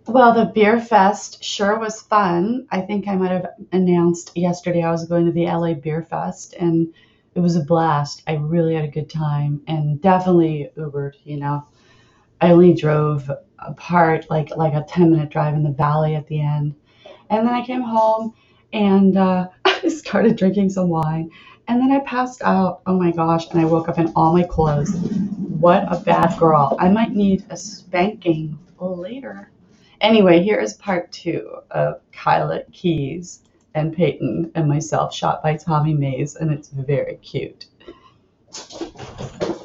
Well, the beer fest sure was fun. I think I might have announced yesterday I was going to the LA Beer Fest, and it was a blast. I really had a good time and definitely Ubered, you know. I only drove apart like a 10-minute drive in the valley at the end. And then I came home and I started drinking some wine. And then I passed out. Oh my gosh. And I woke up in all my clothes. What a bad girl. I might need a spanking later. Anyway, here is part two of Kyla Keys and Peyton and myself shot by Tommy Mays, and it's very cute.